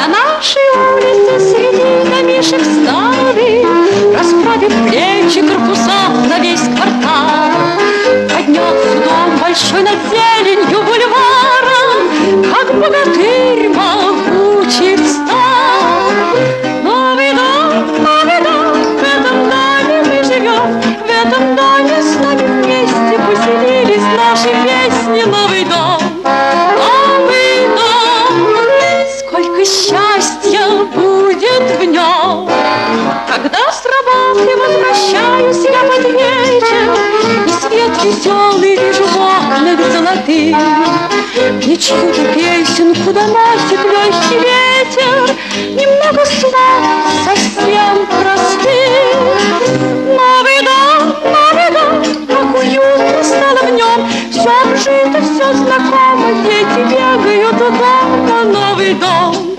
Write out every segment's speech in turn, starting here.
На нашей улице среди домишек старых, расправив плечи, корпуса на весь квартал, поднялся дом большой над зеленью бульвара, как богатырь могучий встал. Новый дом, в этом доме мы живем, в этом доме с нами вместе поселились наши песни. Новый дом, сколько счастья будет в нем. Когда с работы возвращаюсь я под вечер, и свет веселый вижу в окнах золотых, мне чью-то песенку доносит легкий ветер, немного слов совсем простых. Новый дом, как уютно стало в нем, все обжито, все знакомо, дети бегают дома. Новый дом,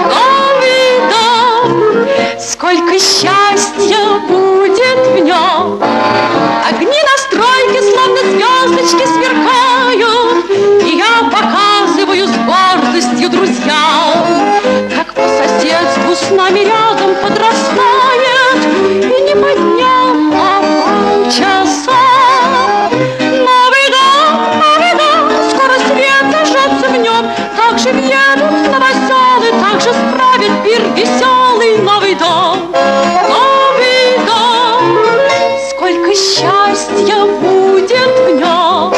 сколько счастья будет в нем. Огни на стройке, словно звездочки, сверкают, и я показываю с гордостью друзьям, как по соседству с нами рядом подрастает, и не по дням, а полчаса. Новый дом, скоро свет зажжется в нем, так же въедут новоселы, так же справит пир веселый. Новый дом, сколько счастья будет в нем.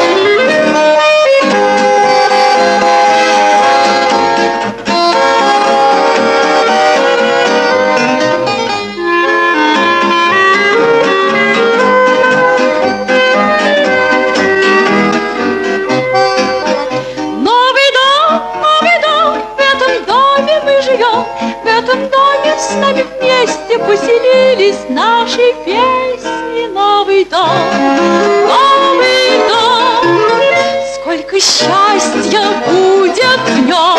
В этом доме с нами вместе поселились наши песни. Новый дом, сколько счастья будет в нем.